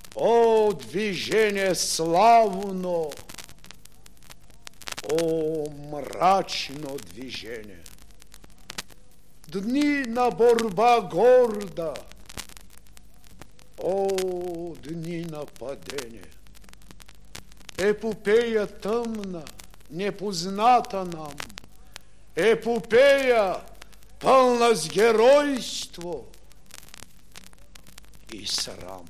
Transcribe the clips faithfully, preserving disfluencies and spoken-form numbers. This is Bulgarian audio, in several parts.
О, движение славно! О, мрачно движение! Дни на борьба горда! О, дни на падение! Епопея тъмна, непозната нам, епопея пълна с геройство и срам.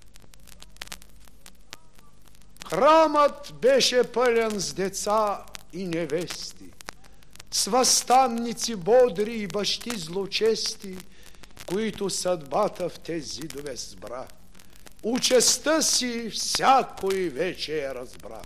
Храмът беше пълен с деца и невести, с възстанници бодри и бащи злочести, които съдбата в тези зидове сбра. Участта си всякой вече я разбра.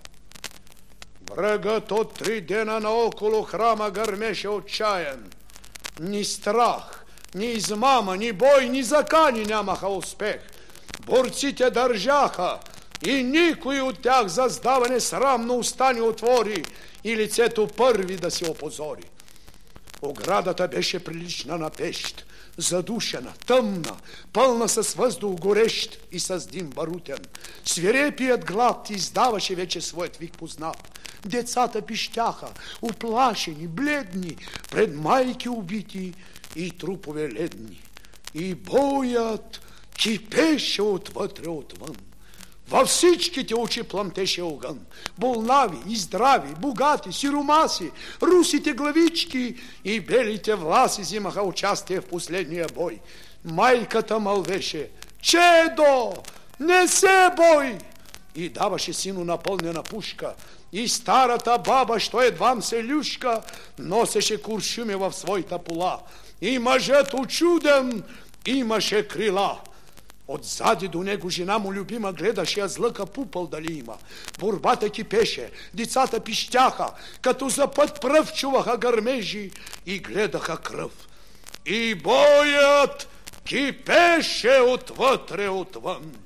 Врагът от три дена наоколо храма гърмеше отчаян. Ни страх, ни измама, ни бой, ни закани нямаха успех. Борците държаха и никой от тях за сдаване срамно уста не отвори и лицето първи да се опозори. Оградата беше прилична на пещ, задушена, тъмна, пълна с въздух горещ и с дим барутен. Свирепият глад издаваше вече своят вик познат. Децата пищяха, уплашени, бледни, пред майки убити и трупове ледни. И боят кипеше отвътре отвън. Във всичките очи пламтеше огън. Болнави и здрави, богати, сиромаси, русите главички и белите власи взимаха участие в последния бой. Майката мълвеше: «Чедо, не се бой!» и даваше сину напълнена пушка. И старата баба, що едвам се люшка, носеше куршуми в своята пола. И мъжът учуден имаше крила. Отзади до него жена му любима гледаше я злъка пупъл дали има. Борбата кипеше, децата пищяха, като за път пръв чуваха гърмежи и гледаха кръв. И боят кипеше отвътре отвън.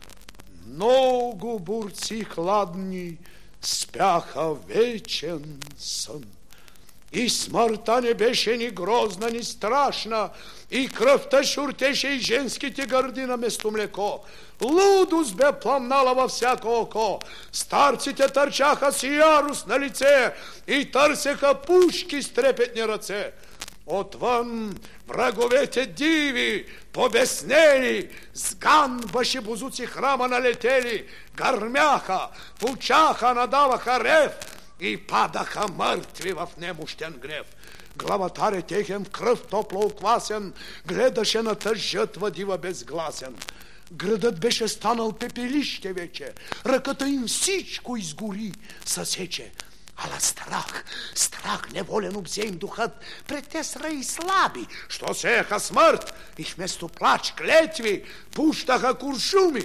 Много борци хладни спяха вечен сън. И смъртта не беше ни грозна, ни страшна, и кръвта шуртеше и женските гърди на место млеко. Лудост бе пламнала във всяко око. Старците търчаха с ярост на лице и търсеха пушки с трепетни ръце. Отвън враговете диви, побеснели, с ган башибозуци храма налетели, гърмяха, фучаха, надаваха рев и падаха мъртви в немощен гнев. Главатаре техен, кръв топло оквасен, гледаше на тъж жътва дива безгласен. Градът беше станал пепелище вече, ръката им всичко изгори, съсече. Ала страх, страх неволен обзе им духът пред те сраи слаби, що сееха смърт и вместо плач клетви пущаха куршуми.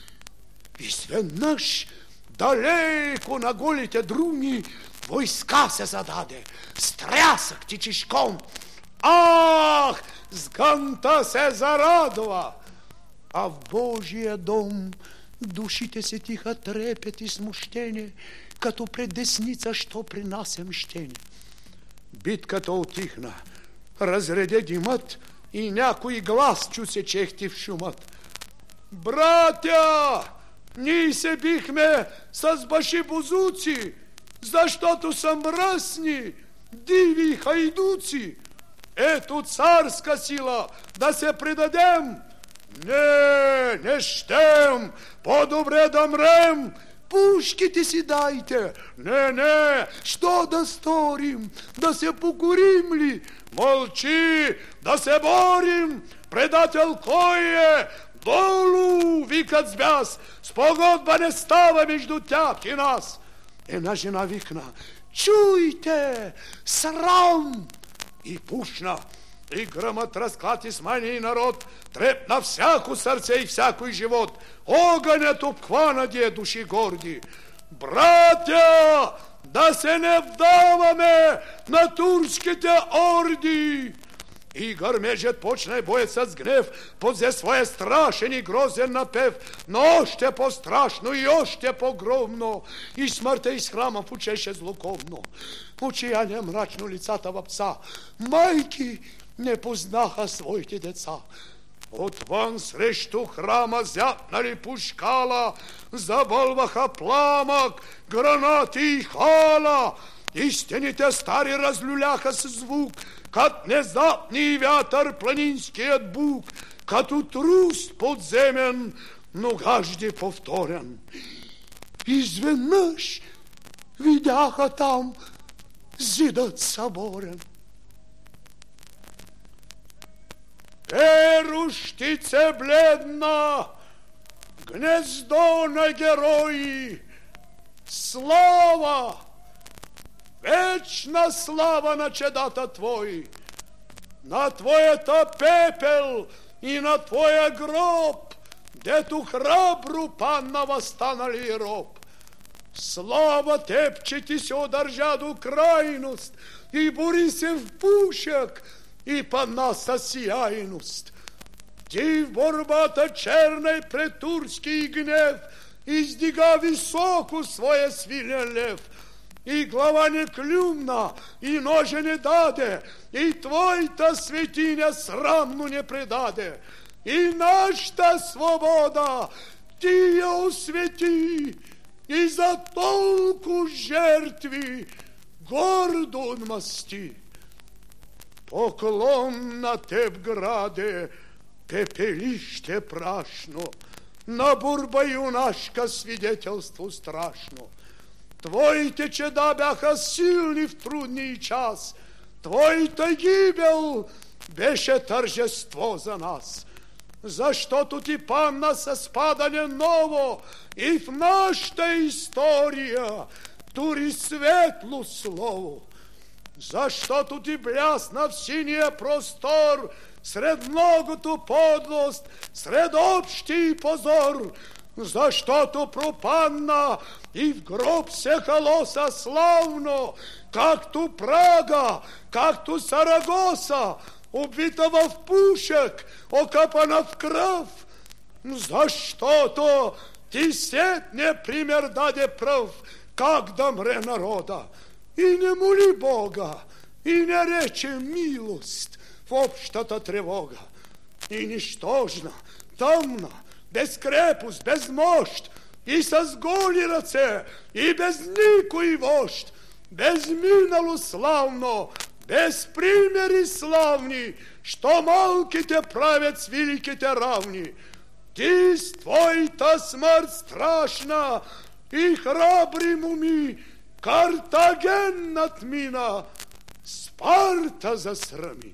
Изведнъж далеко на голите друми войска се зададе, стрясък тичишком. Ах, сгънта се зарадва! А в Божия дом душите се тиха трепет и смущение, като пред десница, що принася мщение. Битката отихна, разреде димът и някой глас чу се чехти в шумът. Братя, ние се бихме с башибозуци, защото са мръсни, диви хайдуци. Ето царска сила, да се предадем. Не, не щем, по-добре да мрем. Пушките си дайте. Не, не, що да сторим? Да се покорим ли? Мълчи, да се борим. Предател кой е? Долу, викат с бяс. Спогодба не става между тях и нас. Една жена викна: чуйте, срам! И пушна. И гръмът разклати смани и народ, трепна всяко сърце и всякой живот. Огънят обхвана дие души горди. Братя, да се не вдаваме на турските орди! И гърмежът почна и боецът с гнев подзе своя страшен и грозен напев, но още по-страшно и още по-громно. И смъртта из храма фучеше злоковно. Отчаяние мрачно лицата в пса. Майки не познаха своите деца. Отвън срещу храма зяпнали пушкала, забълваха пламък, гранати и хала. И стените стари разлюляха с звук, като внезапни вятър планинският бук, като труст подземен, но гажди повторен. Изведнъж видяха там зидът съборен. Перущице бледна, гнездо на герои, слава, вечна слава на чедата твои, на твоята пепел и на твоя гроб, дето храбро падна възстанали роб. Слава теб, че ти се удържа до крайност и бори се в пушек и падна със сияйност. Ти в борбата черна и пред турски гнев издига високо своя свилен лев. И глава не клюмна, и ножа не даде, и твоята светиня срамно не предаде. И нашата свобода ти я освети, и за толкова жертви гордо отмъсти. Поклон на теб, граде, пепелище прашно, на борба юнашка свидетелство страшно. Твоите чеда бяха силни в трудния час, твоята гибел беше тържество за нас. Защото ти падна със падане ново и в нашата история тури светло слово. Защото ти блясна в синия простор сред многото подлост, сред общи позор. Защото пропадна и в гроб се халоса славно, както Прага, както Сарагоса, убита в пушек, окапана в кръв. Защото ти сетне пример даде пръв, как да мре народа. И не моли Бога, и не рече милост в общата тревога. И нищожна, тъмна, без крепост, без мощ, и с голи ръце, и без никой вожд, без минало славно, без примери славни, що малките правят с великите равни. Ти с твоята смърт страшна и храбри моми Картаген надмина, Спарта засрами.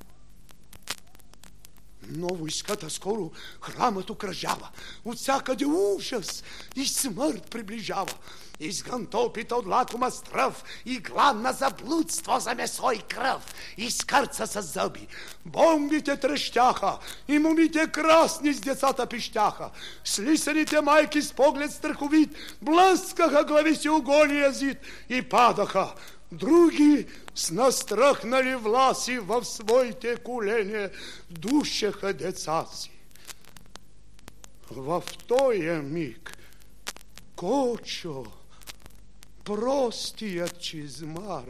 Но войската скоро храмът окръжава, от всякъде ужас и смърт приближава. Изгън топита от лакома стръв и гладна за блудство, за месо и кръв, и скърца с зъби. Бомбите трещяха и момите красни с децата пищяха. Слисаните майки с поглед страховит блъскаха глави си оголия зид и падаха. Други с настръхнали власи в своите колени душеха деца си. В тоя миг Кочо, простият чизмар,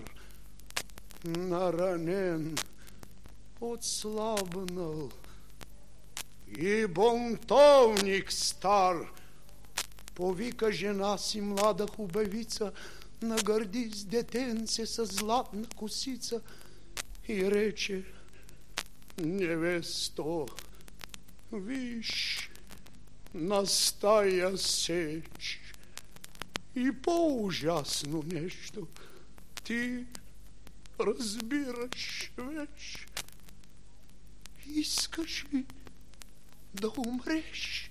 наранен, отслабнал, и бунтовник стар, повика жена си млада хубавица, нагърди с детенце с златна косица и рече: невесто, виж, настая сеч. И по-ужасно нещо ти разбираш вече. Искаш ли да умреш?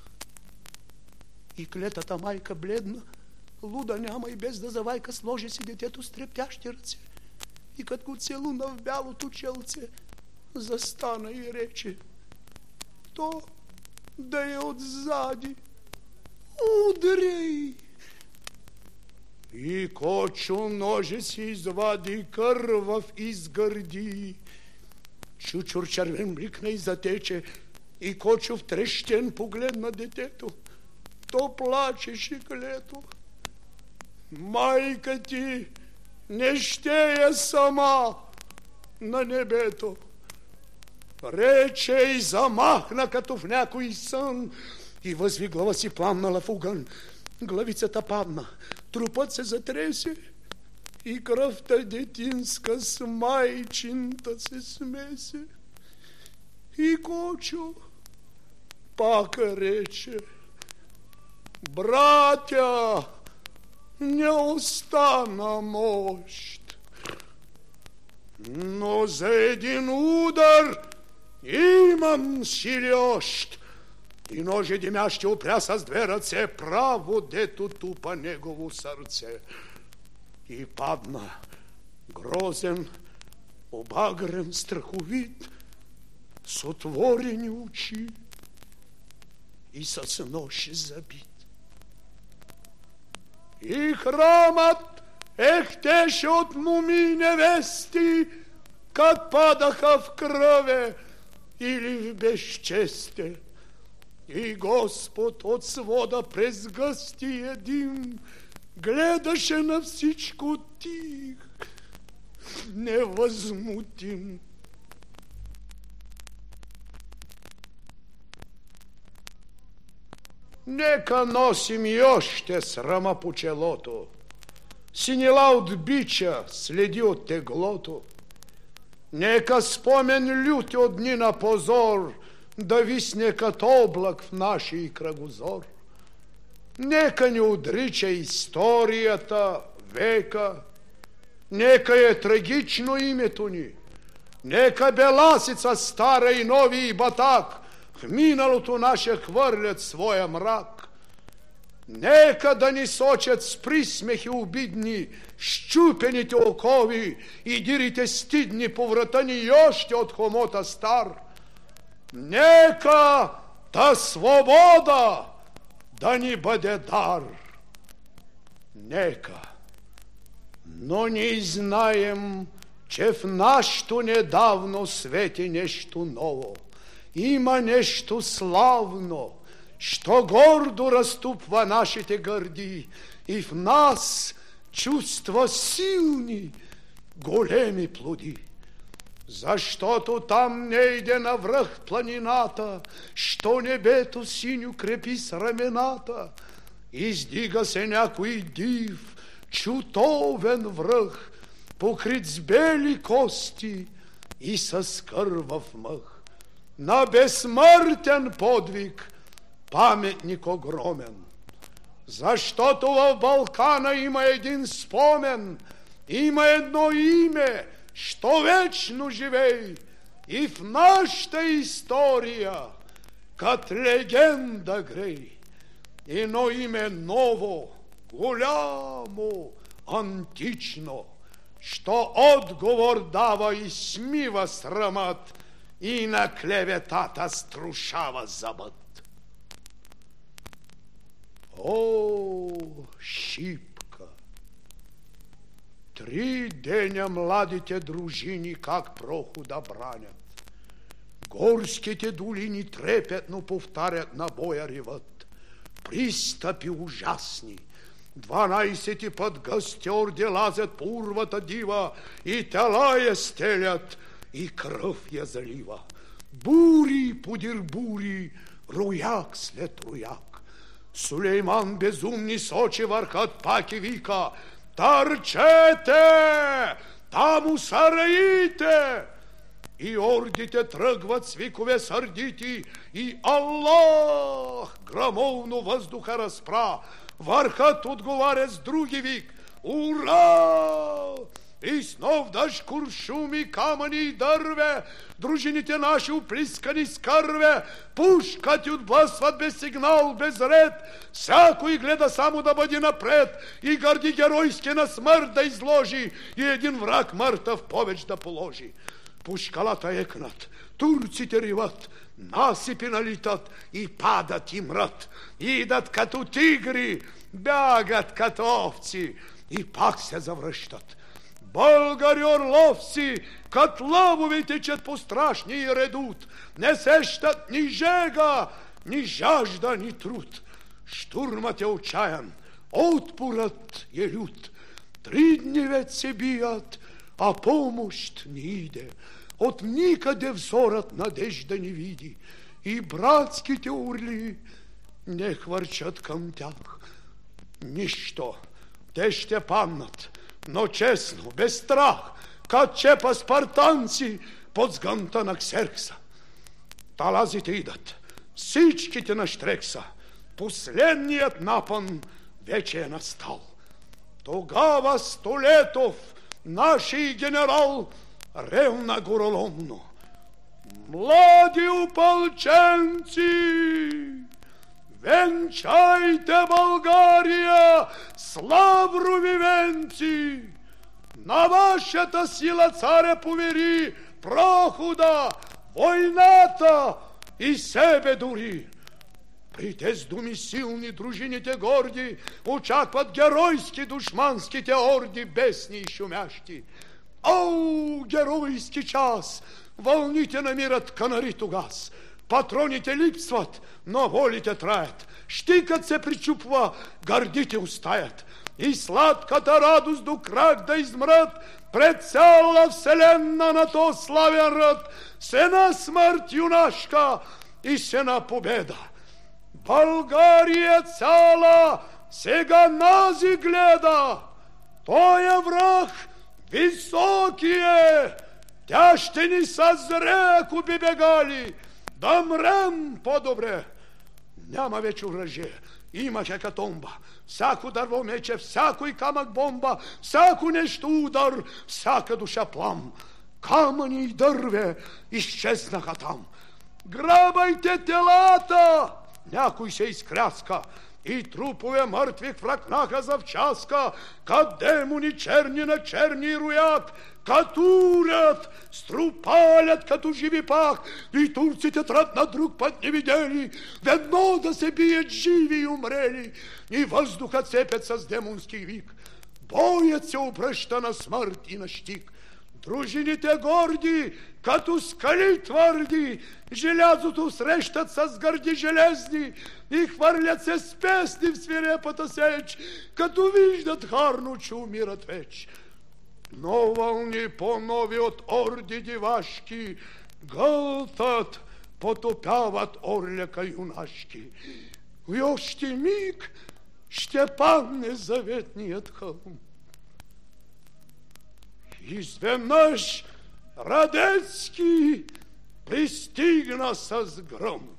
И клетата майка бледна, луда няма и без да завайка, сложи си детето с трептящи ръце и като го целуна в бялото челце, застана и рече: то да е отзади, удряй. И Кочо ноже си извади, кървав изгърди. Чучур червен бликна и затече, и Кочо втрещен погледна детето. То плачеше клето. Майка ти не ще е сама на небето. Рече и замахна като в някой сън и възви глава си пламнала в угън. Главицата падна, трупът се затресе и кръвта детинска с майчинта се смесе. И Кочо пак рече: братя, не остана мощ, но за един удар имам силещ. И ноже димяще опря с две ръце право, дето тупа негово сърце. И падна грозен, обагрен, страховит, с отворени очи и с нож забит. И храмът ехтеше от муми невести, как падаха в кръве или в безчестие. И Господ от свода през гъстия дим гледаше на всичко тих, невъзмутим. Нека носим и още срама по челото, синила от бича следи от теглото. Нека спомен лют от дни на позор да висне като облак в нашия кръгозор. Нека ни отрича историята, века, нека е трагично името ни, нека беласица стара и нови и батак в миналото наше хвърлят своя мрак. Нека да ни сочат с присмехи обидни щупените окови и дирите стидни по врата ни и още от хомота стар. Нека та свобода да ни бъде дар. Нека, но ние знаем, че в нашето недавно свети нещо ново. Има нещо славно, що гордо разтупва нашите гърди и в нас чувства силни, големи плоди. Защото там не иде навръх планината, що небето синьо крепи с рамената. Издига се някой див, чутовен връх, покрит с бели кости и с кървав мъх. На безсмъртен подвиг паметник огромен. Защото в Балкана има един спомен, има едно име, що вечно живей и в нашата история кът легенда грей. Едно име ново, голямо, антично, що отговор дава и смива срамът и на клеветата струшава зъбът. О, Шипка! Три деня младите дружини как прохода бранят. Горските долини трепетно повтарят на боя ревът. Пристъпи ужасни. Дванайсети път гъсти орди лазят по урвата дива и тела я стелят и кръв я залива. Бури подир бури, рояк след рояк. Сулейман безумни сочи върхът пак и вика: търчете! Там у сараите! И ордите тръгват с викове сърдити и Аллах грамовно въздуха разпра. Върхът отговаря с други вик: ура! И снов дъжд куршуми, камъни и дърве, дружините наши оплискани с кърве, пушкати отблъсват без сигнал, без ред, всякой гледа само да бъде напред и гърди геройски на смърт да изложи и един враг мъртъв повеч да положи. Пушкалата екнат, турците риват, насипи налитат и падат и мрат, идат като тигри, бягат като овци и пак се завръщат. Българи орловци, кът лъвови течат по страшния редут, не сещат ни жега, ни жажда, ни труд. Штурмът е отчаян, отпорът е лют. Три дни вет се бият, а помощ не иде. от никъде взорът надежда не види, и братските урли не хвърчат към тях. Нищо, те ще паднат, но честно, без страх, кад чепа спартанци под сгънта на Ксеркса. Талазите идат, всичките на Штрекса. Последният напън вече е настал. Тогава Столетов, наший генерал, ревна гороломно: млади опълченци, венчайте България с лаврови венци! На вашата сила царя повери прохода, войната и себе дори. При тези думи силни дружините горди очакват геройски душманските орди, бесни и шумящи. О, геройски час! Вълните намират канари тогас. Патроните липсват, но волите траят. Щикът се причупва, гърдите устаят. И сладката радост до крак да измрат пред цяла вселена на то славен род. Сена смърт юнашка и сена победа. България цяла сега нази гледа. Той е враг високи е. Тя ще ни съзре, ако би бегали. Да мрем по-добре. Няма вече оръжие. Има хекатомба. Всяко дърво мече, всяко и камък бомба, всяко нещо удар, всяка душа плам. Камъни и дърве изчезнаха там. Грабайте телата! Някой се изкряска и трупове мъртви хвракнаха завчаска, кад демони черни на черни роят, катурят, струпалят като живи пах, и турците трът на друг път не видели, ведно да се бият живи и умрели, и въздухът сепят с демонски вик. Боят се обръща на смърт и на щик. Дружините горди, като скали твърди, желязото срещат с гърди железни и хвърлят се с песни в свирепата сеч, като виждат харно, че умират веч. Но вълни по-нови от орди дивашки гълтат, потопяват орляка юнашки. И още миг ще падне заветният хълм. Изведнъж Радецки пристигна с гръм.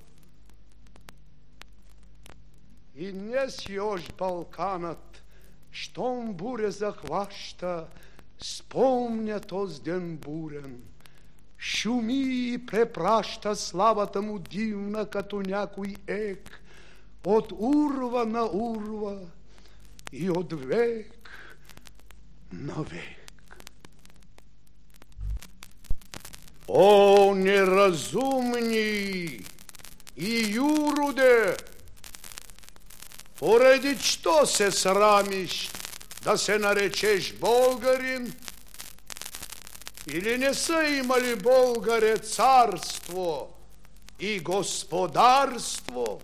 И днес još Балканът, щом буря захваща, спомня този ден бурен. Шуми и препраща славата му дивна, като някой ек, от урва на урва и от век на век. О, неразумни и юроде! Поради що се срамиш да се наречеш българин? Или не са имали българе царство и господарство?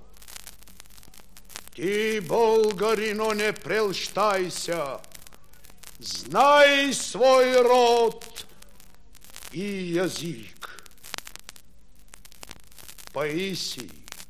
Ти, българино, не прельщайся, знай свой род и язик. Паисий,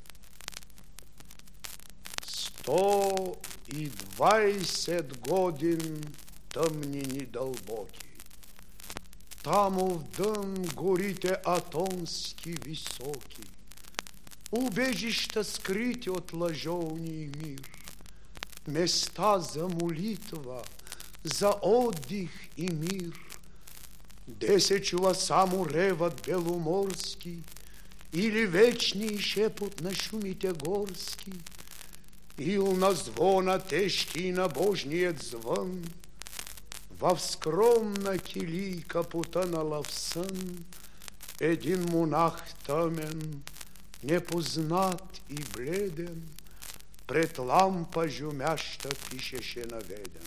сто и двайсет годин тъмнини дълбоки. Тамо в дън горите атонски високи, убежища скрити от лъжовния мир, места за молитва, за отдих и мир, де се чува само ревът беломорски или вечний шепот на шумите горски, ил на звона тежки на божният звън, в скромна килийка потънала в сън, един монах тъмен, непознат и бледен, пред лампа жумяща пишеше наведен.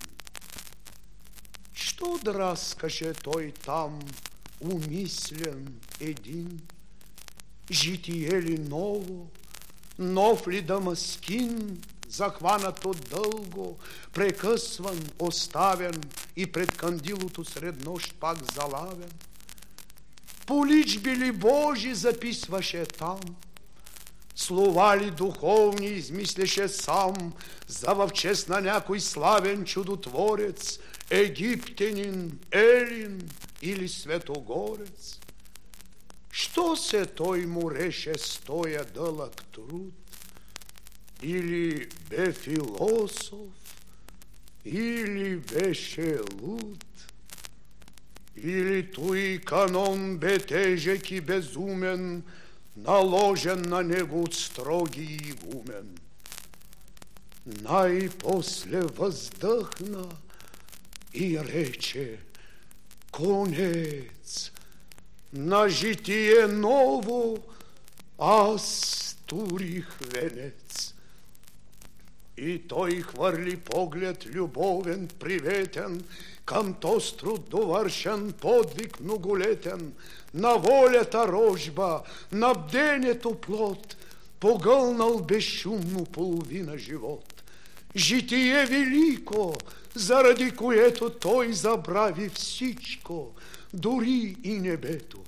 Що драскаше той там, умислен един? Житие ли ново, нов ли Дамаскин, захванат от дълго, прекъсван, оставен и пред кандилото сред нощ пак залавен? по личби ли Божи записваше там, слова ли духовни измисляше сам, за в чест на някой славен чудотворец, египтянин, елин или светогорец. Що се той мореше с тоя дълъг труд? Или бе философ, или беше луд, или той канон бе тежък и безумен, наложен на него от строги игумен. Най-после въздъхна и рече: конец, на житие ново аз турих венец. И той хвърли поглед любовен, приветен, към тоз труд довършен подвиг многолетен, на волята рожба, на бдението плод, погълнал безшумно половина живот. Житие велико, заради което той забрави всичко, дори и небето.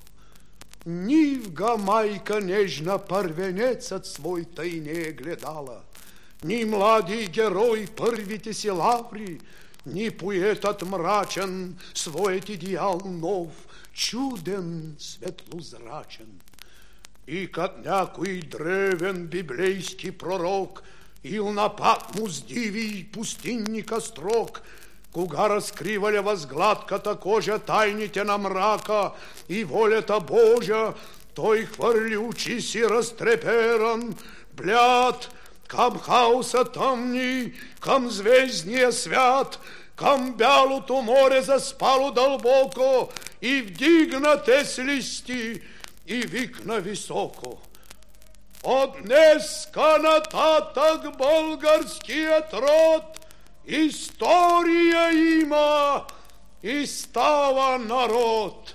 Нивга майка нежна първенецът свой тъй не е гледала, ни млади герой първите си лаври, ни поетът мрачен своят идеал нов, чуден, светлозрачен. И кът някой древен библейски пророк ил на Патмос диви пустинника строк, кога разкривали възгладката кожа тайните на мрака и волята Божа, той хвърли очи си разтреперан, бляд, към хаоса тъмни, към звездния свят, към бялото море заспало дълбоко, и вдигна те с листи и викна високо: от днеска нататък българският род история има и става народ.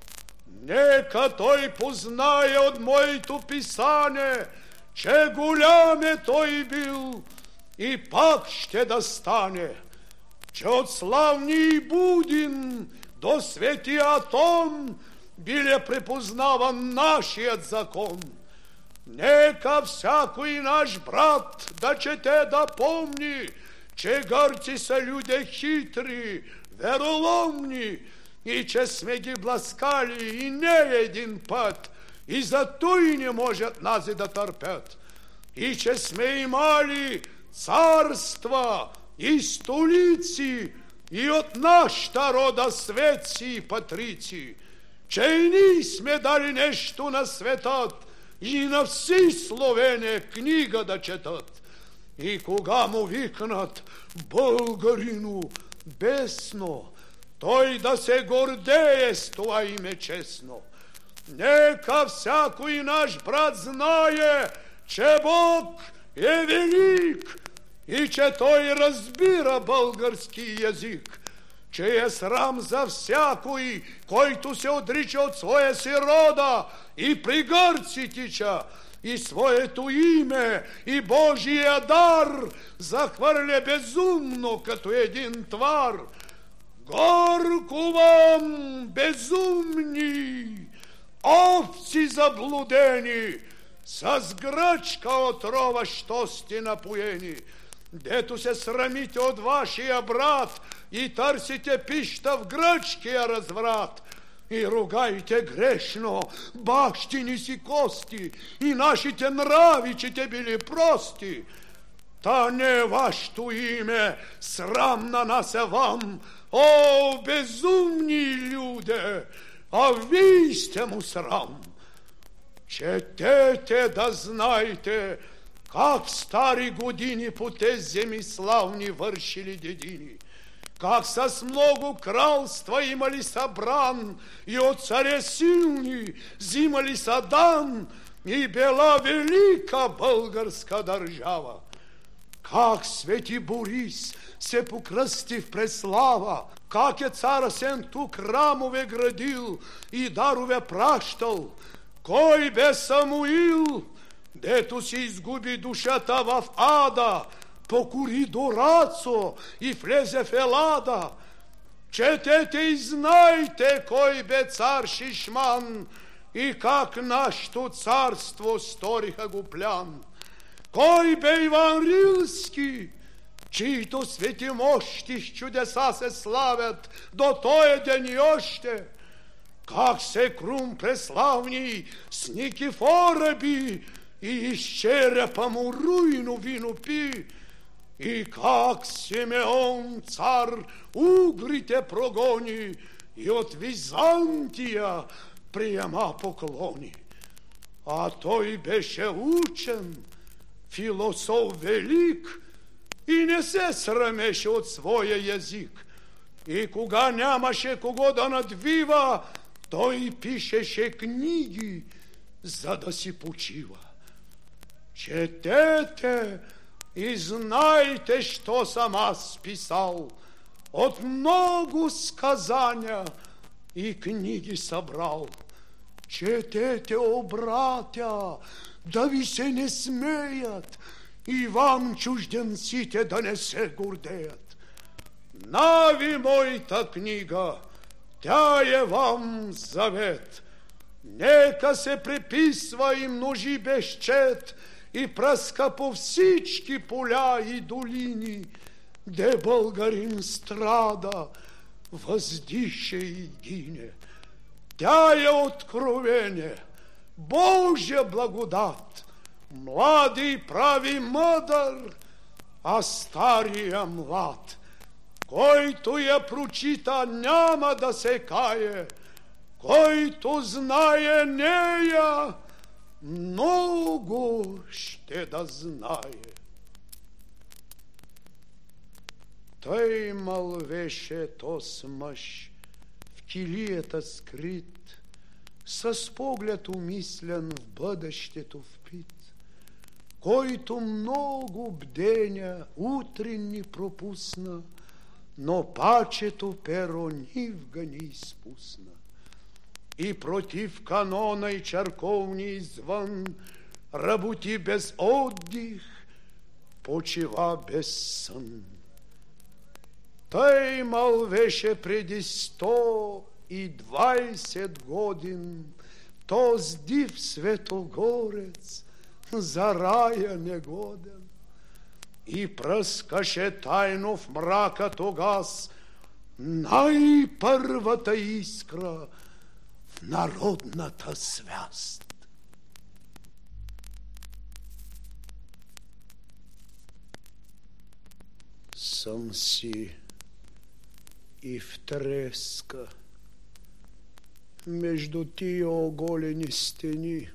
Нека той познае от моето писание, че голям е той бил и пак ще да стане, че от славни Будин до свети Атон биле препознаван нашият закон. Нека всякой наш брат да чете, да помни, че гърци са люди хитри, вероломни, и че сме ги бласкали и не един път, и зато и не можат нази да търпят. И че сме имали царства и столици, и от нашата рода светци и патрици, че и ние сме дали нещо на светът и на вси словене книга да четат. И кога му викнат българину бесно, той да се гордее с това име честно. Нека всякой наш брат знае, че Бог е велик и че той разбира български язик, че е срам за всякой, който се отрича от своя си рода и при гърци тича, и своето име и Божия дар захвърля безумно като един твар. Горко вам, безумни, овци заблудени, с гръчка отрова, що сте напоени, дето се срамите от вашия брат и търсите пища в гръчкия разврат, и ругайте грешно бащини си кости и нашите нрави, че те били прости. Та не вашето име срам на нас е вам, о, безумни люде, а вие сте му срам. Четете да знаете как стари години по тези земи славни вършили дедини, как с много кралства имали събран и от царе силни взимали са дан и била велика българска държава. Как свети Борис се покръсти в преслава, как е цар Асен тук храмове градил и дарове пращал, кой бе Самуил, дето си изгуби душата в ада, покори до Рацо и влезе в Елада. Четете и знайте, кой бе цар Шишман и как нашето царство сториха го плян. Кой бе Иван Рилски, чието свети мощи с чудеса се славят до тоя ден и още. Как се Крум преславни с Никифора би и из черепа му руйно вино пи. И как Симеон цар угрите прогони и от Византия приема поклони. А той беше учен, философ велик и не се срамеше от своя език. И кога нямаше кого да надвива, той пишеше книги, за да си почива. Четете и знайте, що съм аз писал. От много сказания и книги събрал. Четете, о братя, да ви се не смеят и вам чужденците да не се гордеят. Нави моята книга, тя е вам завет. Нека се преписва и множи безчет и пръска по всички поля и долини, де българин страда, въздиша и гине. Тя е откровение, Божия благодат, млади прави мъдър, а стария млад. Който я прочита, няма да се кае, който знае нея, много ще да знае. Той мълвеше тос мъж в килията скрит, с поглед умислен в бъдещето впит, който много бдения утринни пропусна, но пачето перо нивга не изпусна. И против канона и църковни звън работи без отдих, почива без сън. Той мълвеше преди сто и двайсет годин, тоз див светогорец, за рая негоден. И пръскаше тайно в мрака тогас най-първата искра в народната свяст. Съм си и в треска между тия оголени стени,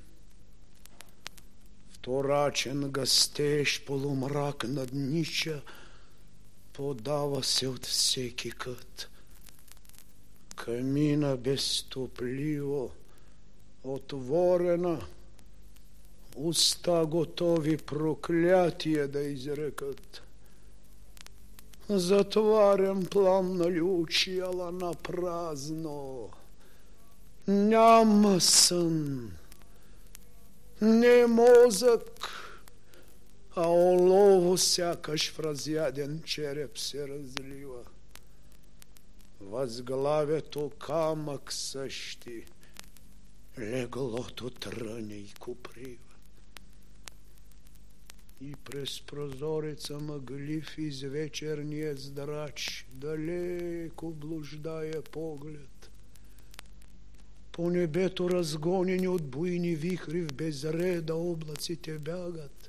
вторачен гъстеж полумрак наднича, подава се от всеки кът. Камина безтопливо отворена, уста готови проклятия да изрекат. Затварям пламна ли очи, ала на празно. Няма сън, не мозък, а олово сякаш в разяден череп се разлива. Възглавието камък същи, леглото тръня и куприва. И през прозореца мъглив из вечерния здрач далеко блуждая поглед. По небето разгонени от буйни вихри в безреда облаците бягат.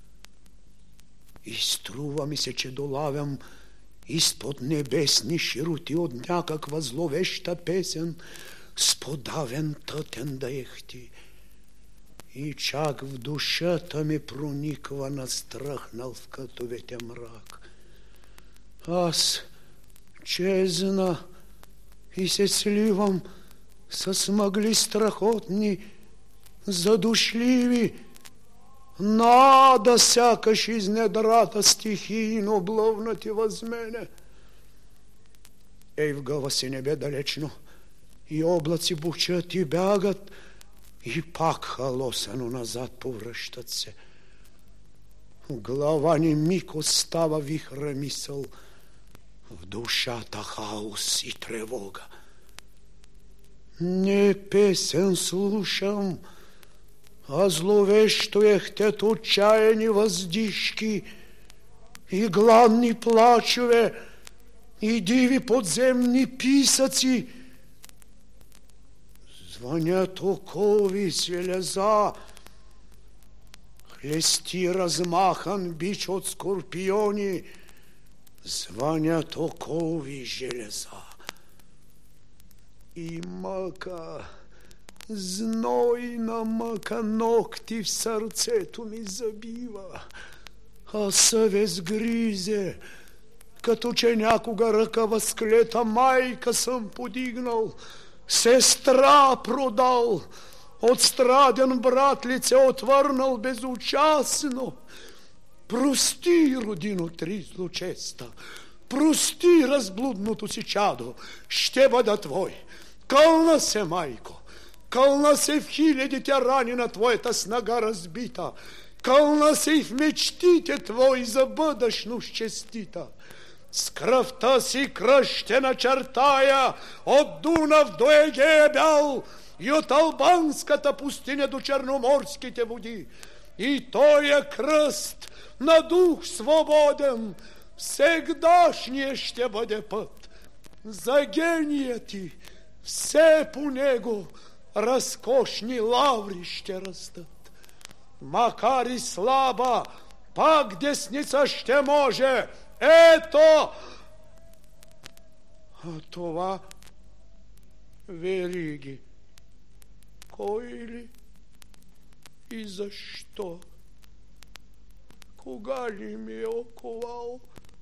И струва ми се, че долавям изпод небесни широти от някаква зловеща песен с подавен тътен да ехти. И чак в душата ми прониква настръхнал в кътовете мрак. Аз чезна и се сливам с мъгли страхотни, задушливи, нада сякаш из недрата стихийно блъвнати въз мене. Ей, в гъва си небе далечно, и облаци бучат и бягат, и пак халосано назад повръщат се. В глава ни миг остава вихра мисъл, в душата хаос и тревога. Не песен слушам, а зловещо ехтят отчаяни въздишки и гладни плачове, и диви подземни писъци. Звънят окови железа, хлести размахан бич от скорпиони. Звънят окови железа. И мъка, знойна мъка, ногти в сърцето ми забива, а съвест гризе, като че някога ръка възклета майка съм подигнал, сестра продал, отстраден брат лице отвърнал безучастно. Прости, родино три злочеста, прости разблудното си чадо, ще бъда твой. Кълна се, майко, кълна се в хилядите рани на твоята снага разбита, кълна се и в мечтите твои за бъдъщност честита. С кръвта си кръст ще начертая от Дунав до Егея бял и от албанската пустиня до черноморските води. И тоя кръст на дух свободен всегдашния ще бъде път. За гения ти все по него разкошни лаври ще растат. Макар и слаба, пак десница ще може. Ето! А това вериги. Кой ли и защо? Кога ли ми е оковал?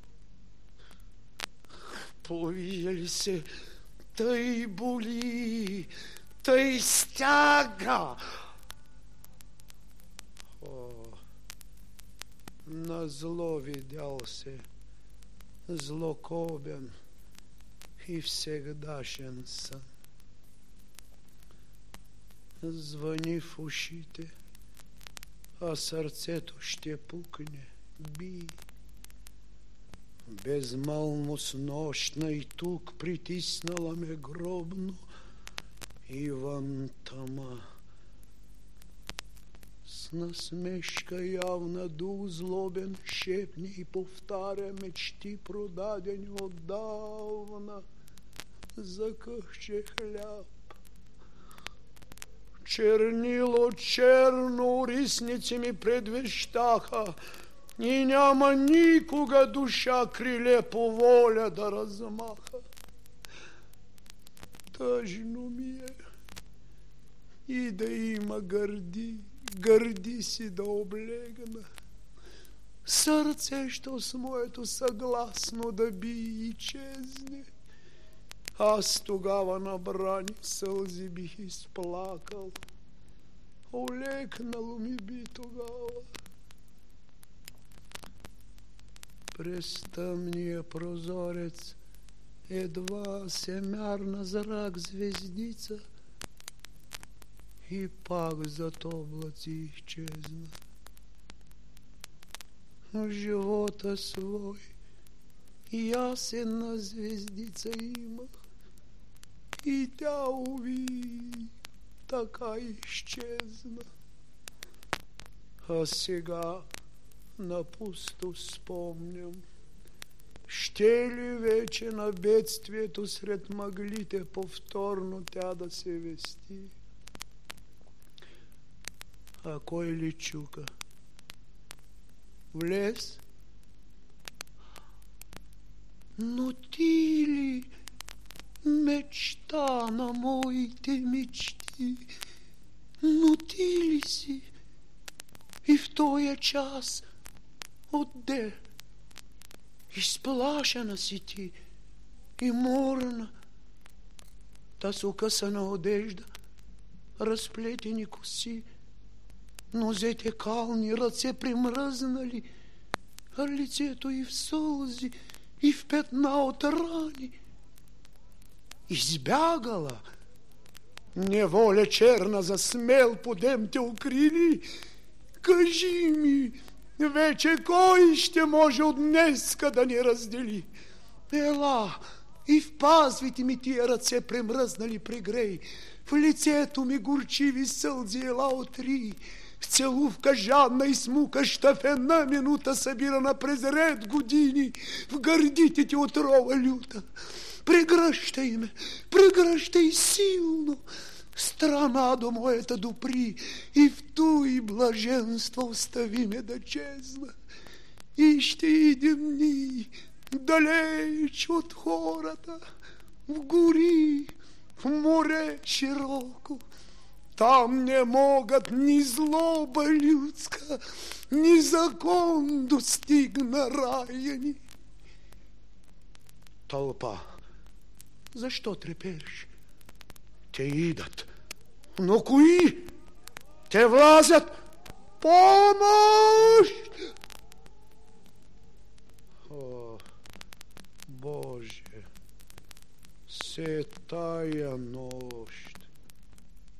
Повие се, тъй боли, тъй стяга. О, на зло видял се, злокобен и всегдашен сън. Звъни в ушите, а сърцето ще пукне, би. Безмълност нощна и тук притиснала ме гробно и вън тъма. С насмешка явна дух злобен шепне и повтаря мечти продадени отдавна за къхче хляб. Чернило черно рисници ми предвещаха и няма никога душа криле по воля да размаха. Тъжно ми е и да има гърди, гърди си да облегна. Сърцещо с моето съгласно да би и чезне. Аз тогава набрани сълзи бих изплакал. Олекнало ми би тогава. През тъмния прозорец едва се мярна зрак звездица и пак зад облаци изчезна. В живота свой ясена звездица имах и тя, уви, така изчезна. А сега напусто спомням, ще ли вече на бедствието сред мъглите повторно тя да се вести? А кой ли чука? В лес? Но ти ли, мечта на моите мечти, но ти ли си и в тоя час отде? Изплашена си ти и морна, та с укъсана одежда, разплетени коси, нозете кални, ръце примръзнали, а лицето и в сълзи, и в петна от рани. Избягала, неволя черна за смел подем те укрили. Кажи ми, вече кой ще може от днеска да ни раздели? Ела и в пазвите ми тия ръце премръзнали при грей, в лицето ми горчиви сълзи, ела отри, в целувка жадна и смукаща в една минута, събирана през ред години, в гърдите ти отрова люта. Прегръщай ме, прегръщай силно, страна до моята допри, и в туй блаженство остави ме да чезна. И ще идем ни далеч от хората, в гори, в море широко. Там не могат ни злоба людска, ни закон достигна рая ни. Тълпа, защо трепеш? Те идат, но кои? Те влазят. Помощ! О, Боже, се тая нощ